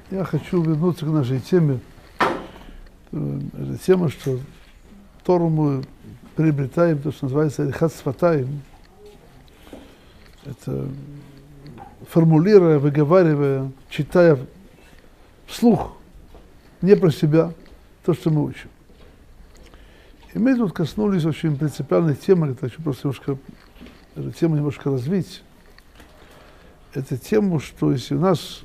Я хочу вернуться к нашей теме. Это тема, что Тору мы приобретаем, то, что называется Рихат Сфатаим. Это формулируя, выговаривая, читая вслух, не про себя, то, что мы учим. И мы тут коснулись очень принципиальной темы, я хочу просто эту тему немножко развить. Это тему, что если у нас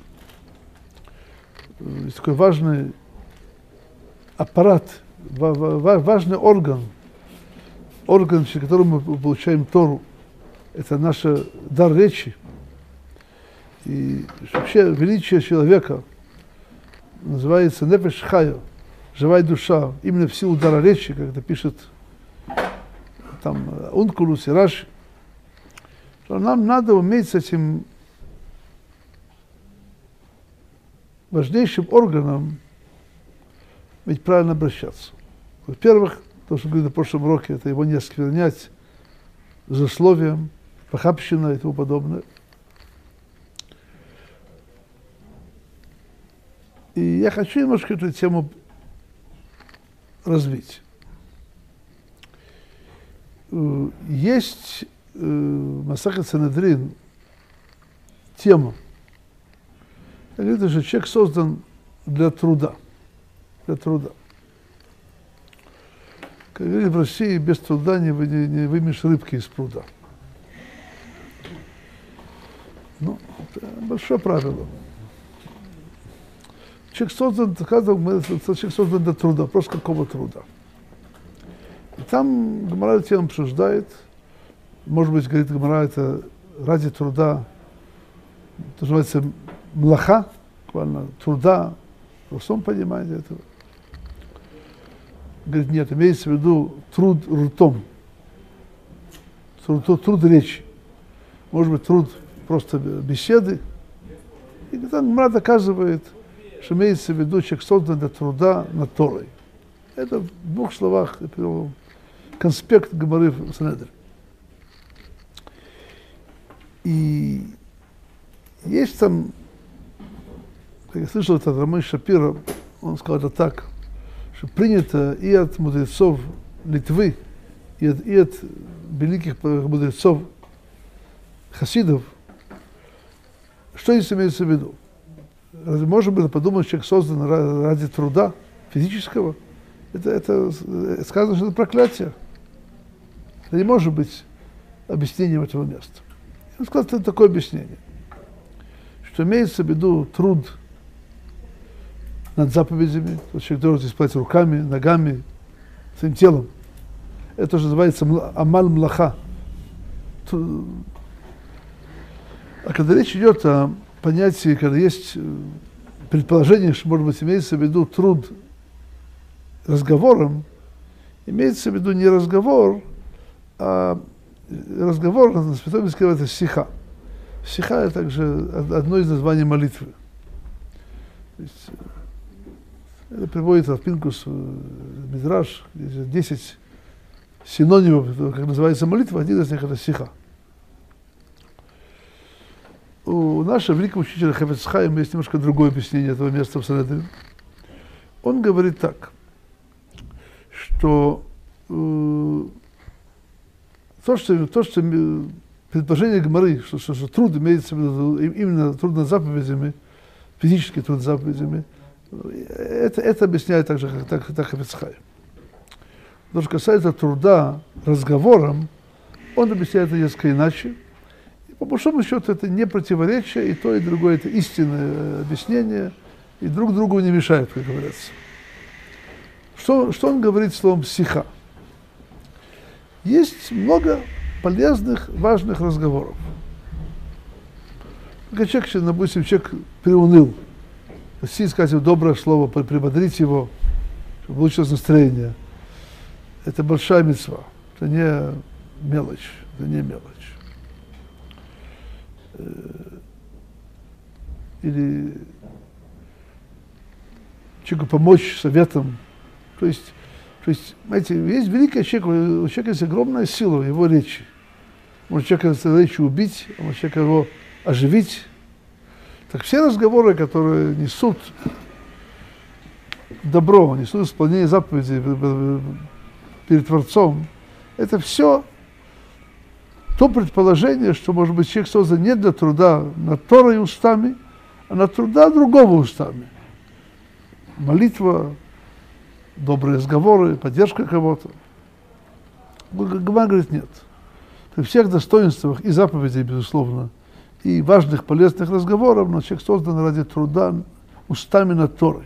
есть такой важный аппарат, важный орган, через который мы получаем Тору, это наш дар речи. И вообще величие человека называется нефеш хая, живая душа, именно в силу дара речи, как это пишет там Ункулус и Раши, что нам надо уметь с этим важнейшим органом ведь правильно обращаться. Во-первых, то, что говорили в прошлом уроке, это его не осквернять злословием, похабщиной и тому подобное. И я хочу немножко эту тему развить. Есть в Масахет Санедрин тема. Это же человек создан для труда. Для труда. Как говорили в России, без труда не вымешь рыбки из пруда. Ну, это большое правило. Человек создан, человек создан для труда, просто какого труда. И там Гемара эту тему обсуждает. Может быть, говорит Гемара, это ради труда, это называется млаха, буквально труда, в простом понимании этого. Говорит, нет, имеется в виду труд ртом, труд речи. Может быть, труд просто беседы. И там Гемара доказывает, что имеется в виду человек создан для труда над Торой. Это в двух словах конспект Гемары в Санедрин. И есть там, как я слышал это от Рамы Шапира, он сказал это так, что принято и от мудрецов Литвы, и от великих мудрецов хасидов, что здесь имеется в виду? Разве можно было подумать, что человек создан ради труда физического? Это сказано, что это проклятие. Это не может быть объяснением этого места. Он сказал, это такое объяснение, что имеется в виду труд над заповедями, то есть человек должен исполнять руками, ногами, своим телом. Это же называется амаль млаха. А когда речь идет о понятии, когда есть предположение, что, может быть, имеется в виду труд разговором, имеется в виду не разговор, а разговор на святом языке это сиха. Сиха – это также одно из названий молитвы. То есть, это приводит от Пинкус Мидраш, 10 синонимов, как называется молитва, один из них – это сиха. У нашего великого учителя Хафец Хаим есть немножко другое объяснение этого места в Санедрин. Он говорит так, что то, что предположение Гемары, что труд имеется в виду именно труд над заповедями, физический труд над заповедями, это объясняет так же, как Хафец Хаим. То, что касается труда разговором, он объясняет это несколько иначе. По большому счету это не противоречие, и то, и другое это истинное объяснение, и друг другу не мешает, как говорится. Что он говорит словом «сиха»? Есть много полезных, важных разговоров. Когда человек, допустим, человек приуныл, сказать ему доброе слово, прибодрить его, чтобы улучшилось настроение. Это большая мицва, это не мелочь, это не мелочь. Или человеку помочь советом. То есть, знаете, есть великий человек, у человека есть огромная сила в его речи. Может человека с речью убить, а может человека его оживить. Так все разговоры, которые несут добро, несут исполнение заповедей перед Творцом, это все то предположение, что, может быть, человек создан не для труда над Торой устами, а над труда другого устами. Молитва, добрые разговоры, поддержка кого-то. Гмара говорит, нет. При всех достоинствах и заповедей, безусловно, и важных, полезных разговоров, но человек создан ради труда устами над Торой.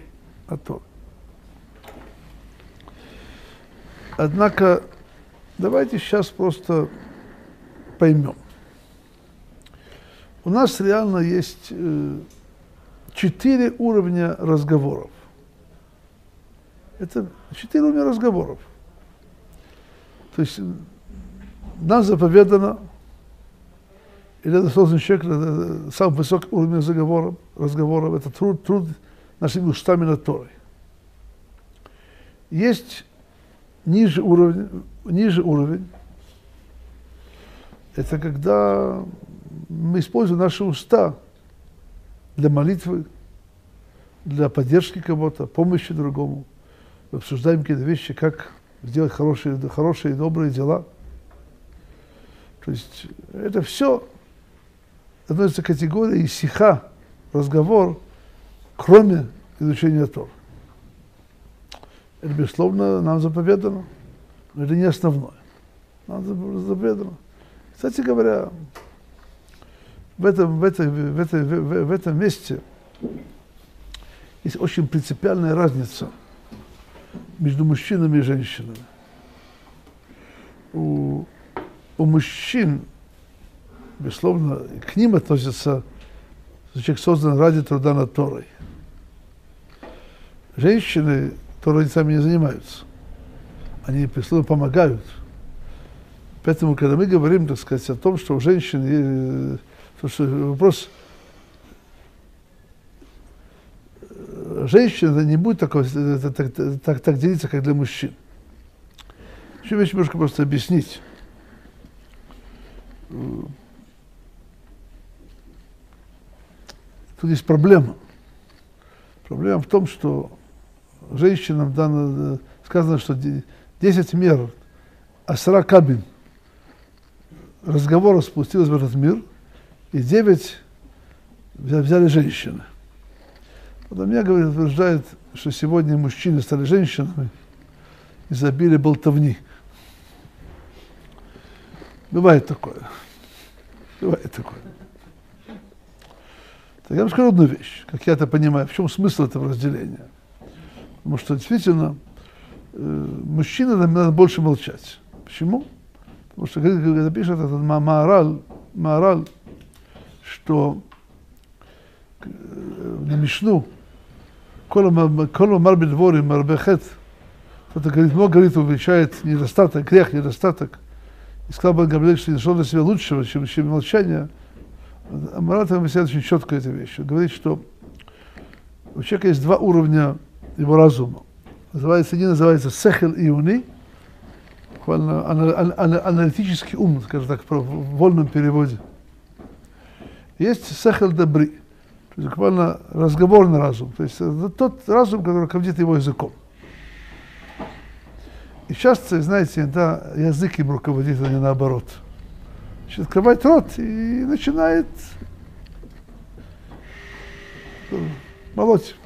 Однако, давайте сейчас просто поймем. У нас реально есть 4 уровня разговоров. Это 4 уровня разговоров. То есть нам заповедано, или это создан человек, это самый высокий уровень разговоров, это труд нашими устами над Торой. Есть ниже уровень, это когда мы используем наши уста для молитвы, для поддержки кого-то, помощи другому. Обсуждаем какие-то вещи, как сделать хорошие и добрые дела. То есть это все относится к категории сиха, разговор, кроме изучения Тор. Это, безусловно, нам заповедано, но это не основное. Нам заповедано. Кстати говоря, в этом месте есть очень принципиальная разница между мужчинами и женщинами. У мужчин, безусловно, к ним относится, что человек создан ради труда над Торой. Женщины Торой сами не занимаются. Они, безусловно, помогают. Поэтому, когда мы говорим, так сказать, о том, что у женщин что вопрос женщин, это не будет так делиться, как для мужчин. Еще вещь немножко просто объяснить. Тут есть проблема. Проблема в том, что женщинам сказано, что 10 мер, асра кабин разговоров спустилось в этот мир, и 9 взяли женщины. Потом меня, говорит, утверждает, что сегодня мужчины стали женщинами из-за обилия болтовни. Бывает такое. Так я вам скажу одну вещь, как я это понимаю, в чем смысл этого разделения. Потому что действительно мужчинам надо больше молчать. Почему? Потому что, когда пишет этот Маораль, что на Мишну Кола марбит дворим марбехет, кто-то говорит, много говорит, увеличает недостаток, грех, недостаток. И сказал бы Гамлиэль, что не нашел для себя лучшего, чем молчание. А Маораль там объясняет очень четко эту вещь. Он говорит, что у человека есть 2 уровня его разума. Один называется сехел иуни, аналитический ум, скажем так, в вольном переводе. Есть сехел дабри, то есть буквально разговорный разум, то есть это тот разум, который руководит его языком. И часто, знаете, иногда язык им руководит, а не наоборот. Значит, открывает рот и начинает молоть.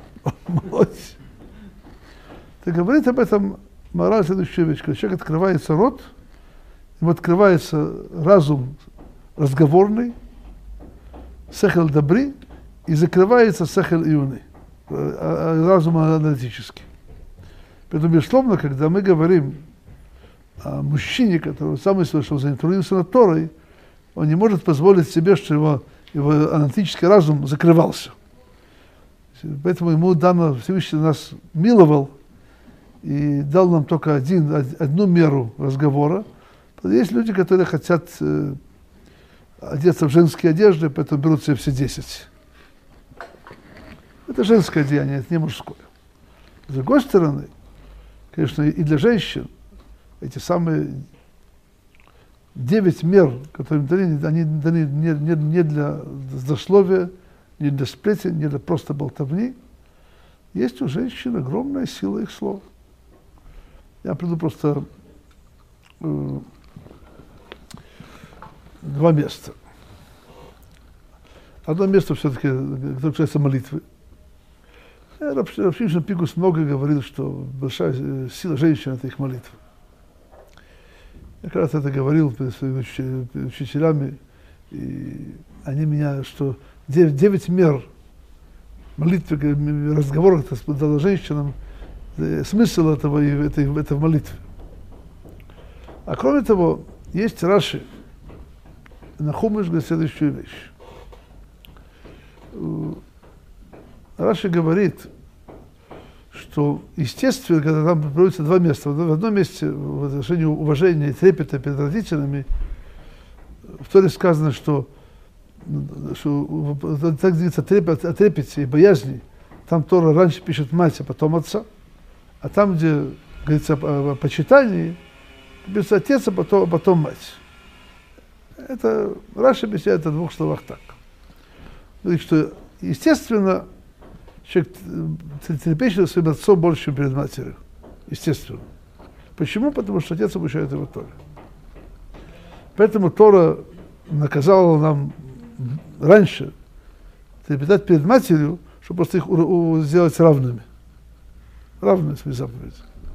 Так говорит об этом Маораль следующая вещь. Когда человек открывается рот, ему открывается разум разговорный, сехел дабри, и закрывается сехел иуни, разум аналитический. Поэтому, безусловно, когда мы говорим о мужчине, который сам мыслит, что он заинтрудился над Торой, он не может позволить себе, что его аналитический разум закрывался. Поэтому ему дано, Всевышний нас миловал и дал нам только одну меру разговора. Есть люди, которые хотят одеться в женские одежды, поэтому берут себе все 10. Это женское деяние, это не мужское. С другой стороны, конечно, и для женщин эти самые 9 мер, которые им даны, они даны не для злословия, не для сплетен, не для просто болтовни. Есть у женщин огромная сила их слов. Я приду просто два места. Одно место все-таки, которое касается молитвы. Рав Шимшон Пикус много говорил, что большая сила женщин – это их молитва. Я когда-то это говорил перед своими учителями, и они меня, что 9 мер молитвы, разговоров с женщинам, смысл этого, это в молитве. А кроме того, есть Раши. Нахумыш говорит следующую вещь. Раши говорит, что естественно, когда там проводятся два места, в одном месте в отношении уважения и трепета перед родителями, в Торе сказано, что так говорится о трепете и боязни, там Тора раньше пишет мать, а потом отца, а там, где говорится о почитании, пишется отец, а потом мать. Это Раши объясняет в двух словах так. Говорит, что естественно, человек трепещет своим отцом больше, чем перед матерью. Естественно. Почему? Потому что отец обучает его Торе. Поэтому Тора наказала нам раньше трепетать перед матерью, чтобы просто их сделать равными. Равными свои заповеди.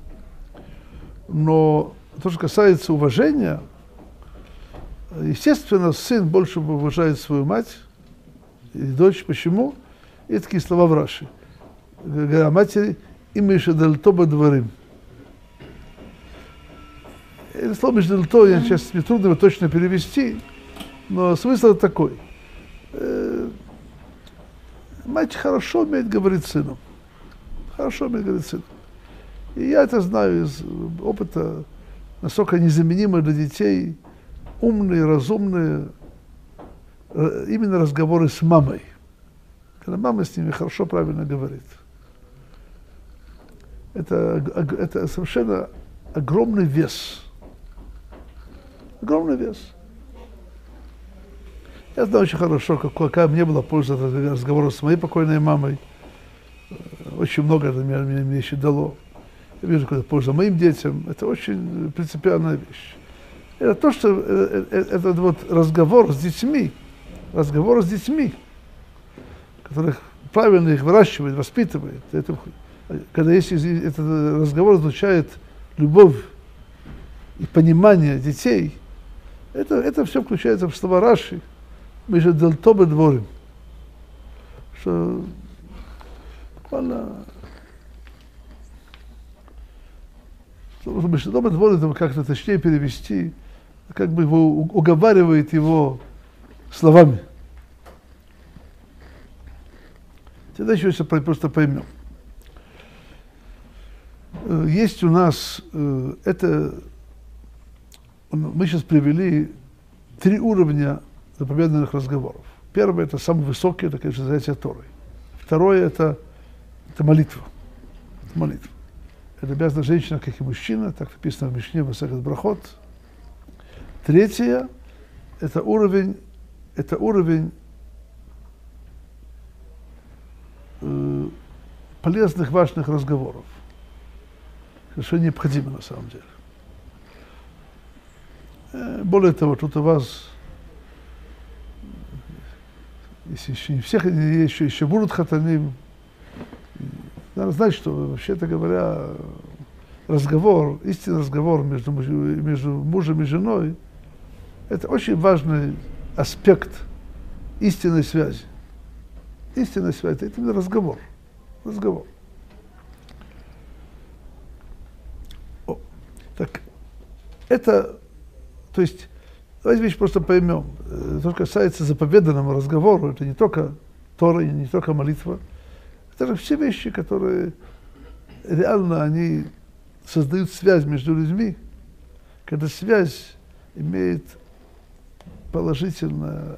Но то, что касается уважения, естественно, сын больше уважает свою мать и дочь. Почему? И такие слова в Раши. Говоря о матери, имеешь дальто дворим. Это слово «междальто» сейчас мне трудно его точно перевести, но смысл такой. Мать хорошо умеет говорить сыном. Хорошо умеет говорить сыном. И я это знаю из опыта, насколько незаменимы для детей умные, разумные, именно разговоры с мамой. Когда мама с ними хорошо, правильно говорит. Это совершенно огромный вес. Огромный вес. Я знаю очень хорошо, какая мне была польза от разговора с моей покойной мамой. Очень много это мне еще дало. Я вижу, какая польза моим детям. Это очень принципиальная вещь. Это то, что это вот разговор с детьми, которых правильно их выращивает, воспитывает. Это, когда есть этот разговор излучает любовь и понимание детей, это все включается в слова Раши. Мы же дельтобе дворим. Что буквально дельтобе дворим, это как-то точнее перевести, как бы его уговаривает его словами. Тогда еще просто поймем. Есть у нас, мы сейчас привели 3 уровня заповеданных разговоров. Первый – это самый высокий, это, конечно, занятие Торой. Второе – это молитва. Это молитва. Это обязана женщина, как и мужчина, так написано в Мишне, в Масехет Брахот. Третье – это уровень полезных, важных разговоров. Совершенно необходимо на самом деле. Более того, тут у вас, если еще не всех, еще будут хатаним, надо знать, что, вообще-то говоря, разговор, истинный разговор между мужем и женой, это очень важный аспект истинной связи. Истинная связь – это именно разговор. Разговор. Так, это, то есть, давайте вещь просто поймем. То, что касается заповеданного разговора, это не только Тора, не только молитва. Это же все вещи, которые реально, они создают связь между людьми. Когда связь имеет положительное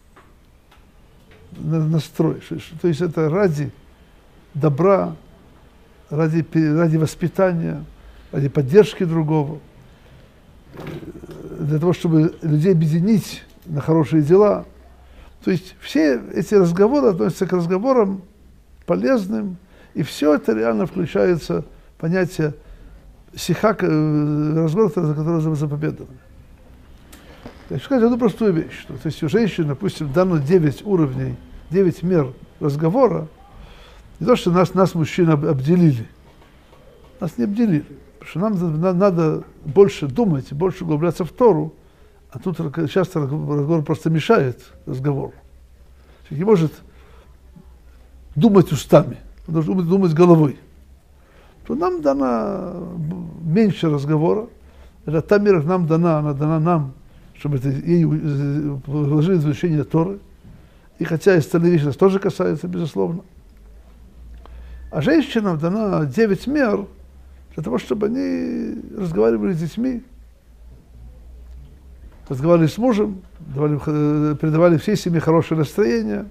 настрой. То есть это ради добра, ради воспитания, ради поддержки другого, для того, чтобы людей объединить на хорошие дела. То есть все эти разговоры относятся к разговорам полезным, и все это реально включается в понятие сихак, разговор, который заповедован. Я хочу сказать одну простую вещь, что то есть у женщин, допустим, дано 9 уровней, 9 мер разговора, не то, что нас мужчин обделили, нас не обделили, потому что нам надо больше думать, больше углубляться в Тору, а тут часто разговор просто мешает разговору. Человек не может думать устами, он должен думать головой. То нам дано меньше разговора, это та мера нам дана, она дана нам, чтобы это ей вложили в изучение Торы. И хотя остальные вещи нас тоже касаются, безусловно. А женщинам дана 9 мер для того, чтобы они разговаривали с детьми, разговаривали с мужем, передавали всей семье хорошее настроение.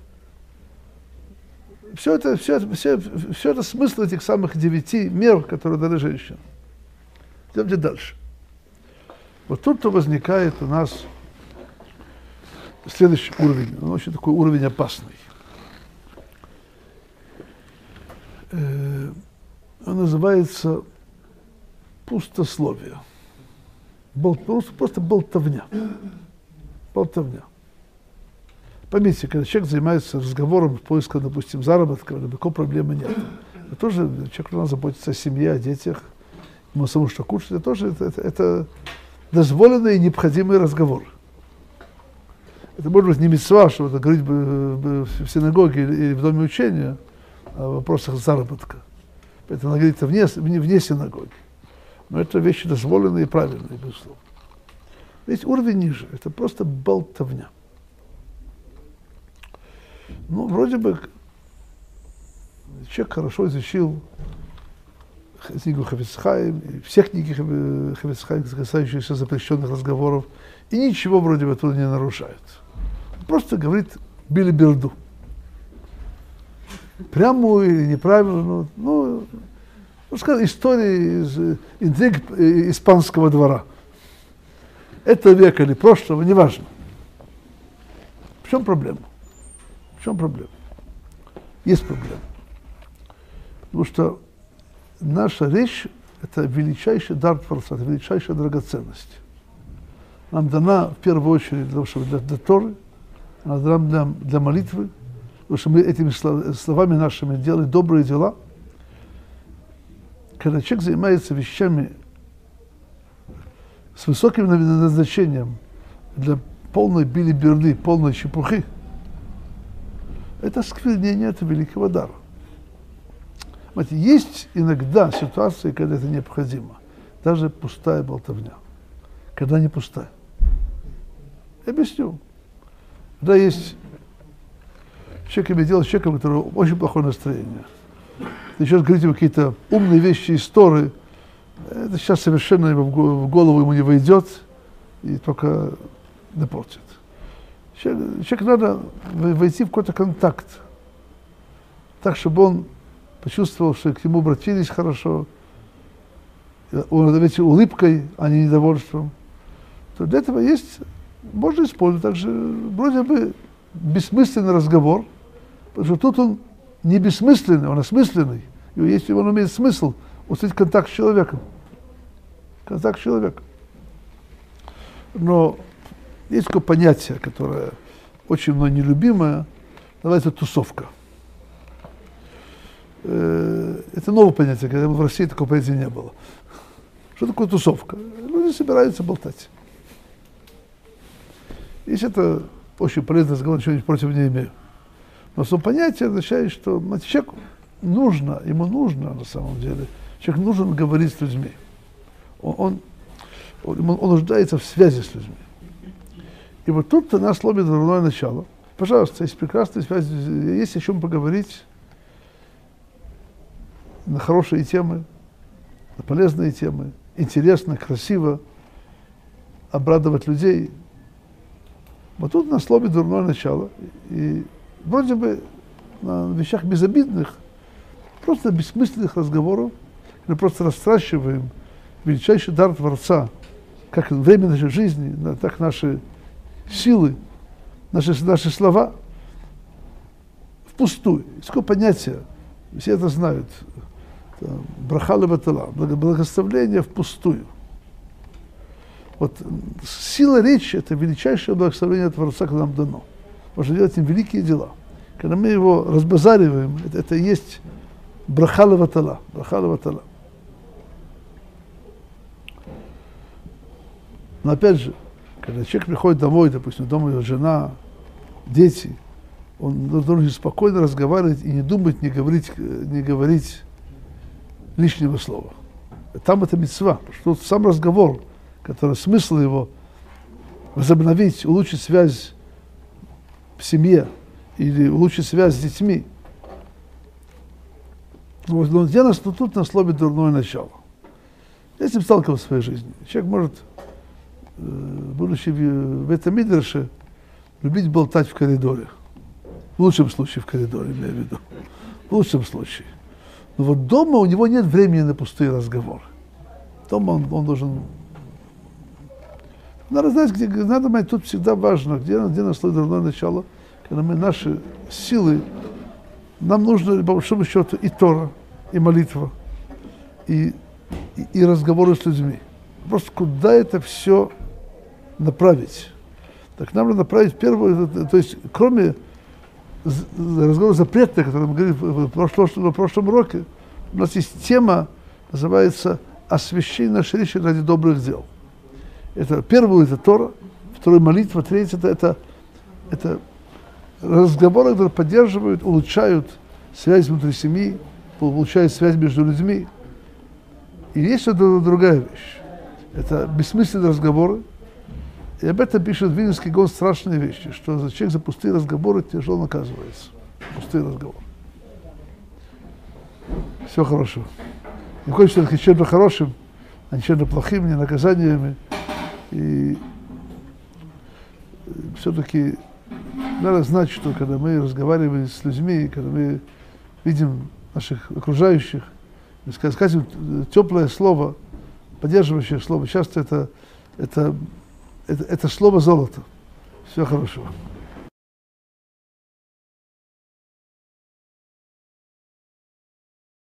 Все это смысл этих самых 9 мер, которые даны женщинам. Идемте дальше. Вот тут-то возникает у нас следующий уровень. Он очень такой уровень опасный. Он называется пустословие. Просто болтовня. Болтовня. Поймите, когда человек занимается разговором, поиском, допустим, заработка, никакой проблемы нет. Это тоже человек должен заботиться о семье, о детях, ему самому что кушать. Это тоже это дозволенный и необходимый разговор. Это может быть не мицва, что это говорить в синагоге или в доме учения о вопросах заработка. Это надо говорить вне синагоги. Но это вещи дозволенные и правильные, безусловно. Ведь уровень ниже, это просто болтовня. Ну, вроде бы человек хорошо изучил книгу Хафец Хаим, и все книги Хафец Хаим, касающиеся запрещенных разговоров, и ничего вроде бы оттуда не нарушает. Он просто говорит билиберду. Прямую или неправильную, скажем, истории из интриг испанского двора. Это века или прошлого, неважно. В чем проблема? В чем проблема? Есть проблема. Потому что наша речь – это величайший дар Творца, это величайшая драгоценность. Нам дана в первую очередь для Торы, она дана для молитвы, потому что мы этими словами нашими делаем добрые дела. Когда человек занимается вещами с высоким назначением для полной билиберды, полной чепухи, это осквернение от великого дара. Знаете, есть иногда ситуации, когда это необходимо. Даже пустая болтовня. Когда не пустая. Я объясню. Когда есть человек имеет дело с человеком, у которого очень плохое настроение. Начнет говорить ему какие-то умные вещи из Торы, это сейчас совершенно в голову ему не войдет и только напортит. Человеку надо войти в какой-то контакт, так, чтобы он почувствовал, что к нему обратились хорошо, он ответил улыбкой, а не недовольством. То для этого можно использовать также вроде бы бессмысленный разговор, потому что тут он не бессмысленный, он осмысленный. И если он имеет смысл, установить контакт с человеком. Контакт с человеком. Но есть такое понятие, которое очень мной нелюбимое, называется тусовка. Это новое понятие, когда в России такого понятия не было. Что такое тусовка? Люди собираются болтать. Если это очень полезный разговор, ничего против не имею. Но само понятие означает, что человеку ему нужно на самом деле, человек нужен говорить с людьми. Он нуждается в связи с людьми. И вот тут нас ломит дурное начало. Пожалуйста, есть прекрасная связь, есть о чем поговорить, на хорошие темы, на полезные темы, интересно, красиво, обрадовать людей. Вот тут нас ломит дурное начало. И вроде бы на вещах безобидных, просто бессмысленных разговоров, мы просто растрачиваем величайший дар Творца, как время нашей жизни, так наши силы наши слова впустую. Есть такое понятие, все это знают, браха лебатала, благословление впустую. Вот сила речи – это величайшее благословение Творца, которое нам дано. Можно делать им великие дела. Когда мы его разбазариваем, это и есть браха леватала, браха леватала. Но опять же, когда человек приходит домой, допустим, дома его жена, дети, он должен спокойно разговаривать и не думать, не говорить лишнего слова. Там это мицва, потому что тут сам разговор, который смысл его возобновить, улучшить связь в семье или улучшить связь с детьми. Но где нас тут нас ловит дурное начало? Я с ним сталкивался в своей жизни. Человек может, будучи в этом мидреше, любить болтать в коридоре. В лучшем случае в коридоре, имею в виду. В лучшем случае. Но вот дома у него нет времени на пустые разговоры. Дома он должен... Надо знать, надо знать, тут всегда важно, где нас ловит дурное начало, когда мы наши силы, нам нужно, по большому счету, и Тора, и молитва, и разговоры с людьми. Просто куда это все направить? Так нам надо направить первое, то есть кроме разговора запретных, о котором мы говорили в прошлом уроке, у нас есть тема, называется «Освящение нашей речи ради добрых дел». Это первое – это Тора, второе – молитва, третье – это разговоры, которые поддерживают, улучшают связь внутри семьи, улучшают связь между людьми. И есть другая вещь. Это бессмысленные разговоры. И об этом пишет Вильнюсский Гаон страшные вещи, что человек за пустые разговоры тяжело наказывается. Пустые разговоры. Всего хорошего. Не хочется быть чем-то хорошим, а не чем-то плохим, не наказаниями. И все-таки надо знать, что когда мы разговариваем с людьми, когда мы видим наших окружающих, сказать им теплое слово, поддерживающее слово, часто это слово золото. Всего хорошего.